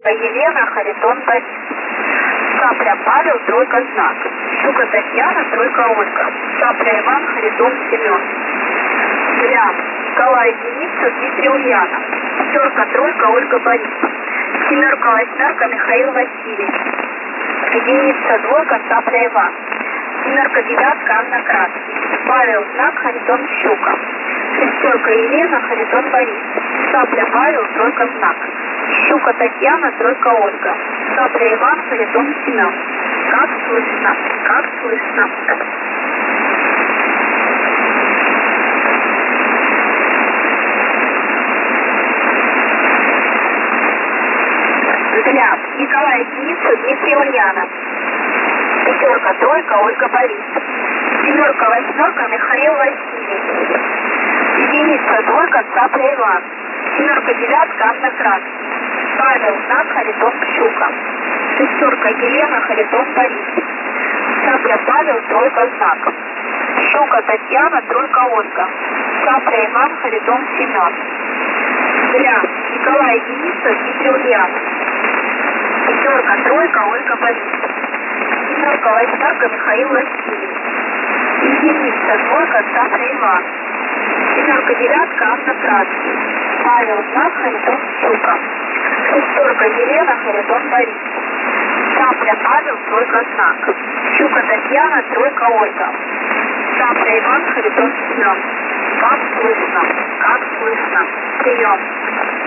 Елена, Харитон, Борис. Цапля Павел, тройка знак. Щука Татьяна, тройка Ольга. Цапля Иван, Харитон, Семен. Дрям Николай, Дениса, Дмитрий, Ульяна. Пятерка, тройка, Ольга, Борис. Семерка, восьмерка, Михаил, Василий. Единица, двойка, Цапля Иван. Семерка, девятка, Анна, Краски. Павел, знак, Харитон, Щука. Шестерка, Елена, Харитон, Борис. Цапля Павел, тройка, знак. Щука Татьяна, тройка Ольга. Цапля Иван, Харитон, Семен. Как слышно, как слышно. Взгляд. Николай, Дениса, Дмитрий, Ульяна. Пятерка, тройка, Ольга, Борис. Семерка, восьмерка, Михаил, Василий. Единица, двойка, Цапля Иван. Семерка, девятка, Анна, Краски. Павел, знак, Харитон, Щука. Шестерка, Елена, Харитон, Борис. Цапля Павел, тройка, знак. Щука Татьяна, тройка, Ольга. Цапля Иван, Харитон, Семен. Зря. Николай, Дениса, Дмитрий, Ульяна. Пятерка, тройка, Ольга, Борис. Семерка, восьмерка, Михаил, Василий. Единица, двойка, Цапля Иван. Семерка, девятка, Анна, Краски. Павел, знак, Харитон, Щука. Шестерка, Елена, Харитон, Борис. Цапля Павел, тройка, знак. Щука Татьяна, тройка, Ольга. Цапля Иван, Харитон, Семен. Как слышно, прием.